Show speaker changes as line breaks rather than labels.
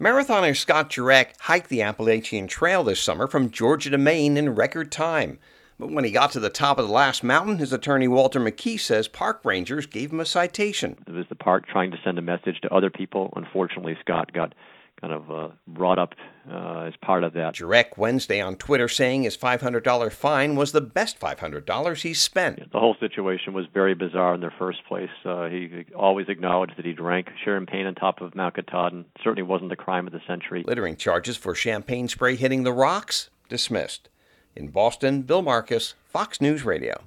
Marathoner Scott Jurek hiked the Appalachian Trail this summer from Georgia to Maine in record time. But when he got to the top of the last mountain, his attorney Walter McKee says park rangers gave him a citation.
It was the park trying to send a message to other people. Unfortunately, Scott got kind of brought up as part of that.
Jurek Wednesday on Twitter saying his $500 fine was the best $500 he's spent.
The whole situation was very bizarre in the first place. He always acknowledged that he drank champagne on top of Mount Katahdin. Certainly wasn't the crime of the century.
Littering charges for champagne spray hitting the rocks dismissed. In Boston, Bill Marcus, Fox News Radio.